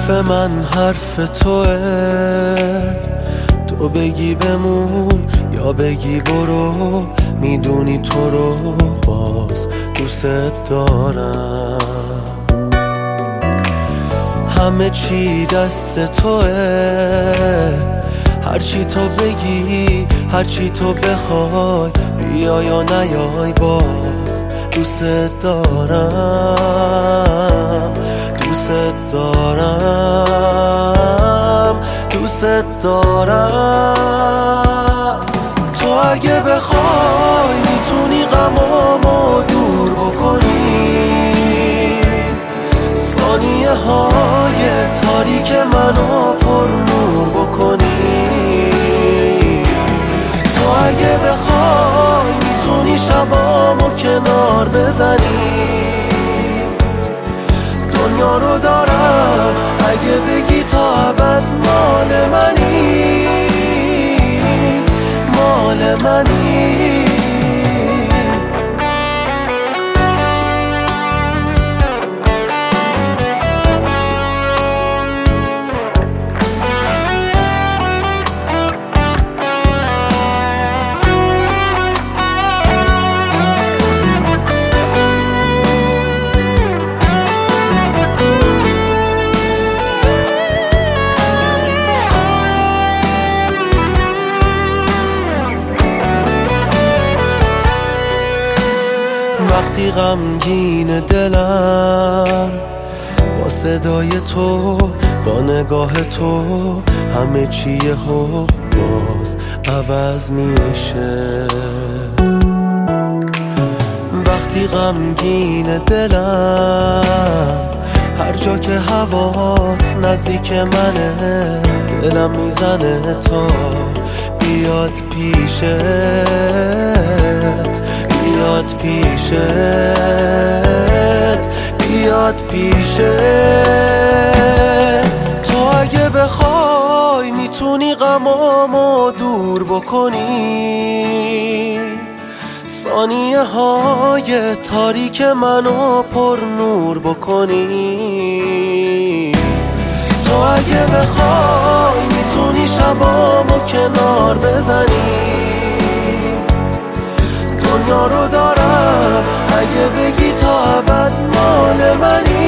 حرف من حرف توه، تو بگی بمون یا بگی برو، میدونی تو رو باز دوست دارم. همه چی دست توه، هرچی تو بگی هرچی تو بخوای، بیا یا نیای باز دوست دارم، دوست دارم، دوست دارم. تو اگه بخوای میتونی غمامو دور بکنی، ثانیه های تاریک منو پر نور بکنی. تو اگه بخوای میتونی شبامو کنار بزنی، دنیا رو دارم اگه بگی تا ابد مال منی، مال منی. وقتی غمگین دلم، با صدای تو با نگاه تو همه چی باز عوض میشه. وقتی غمگین دلم، هر جا که هوات نزدیک منه، دلم میزنه تا بیاد پیشت، بیاد پیشت، بیاد پیشت. تو اگه بخوای میتونی غمامو دور بکنی، ثانیه های تاریک منو پر نور بکنی. تو اگه بخوای میتونی شبامو کنار بزنی، دنیا رو دارم اگه بگی تا ابد مال منی،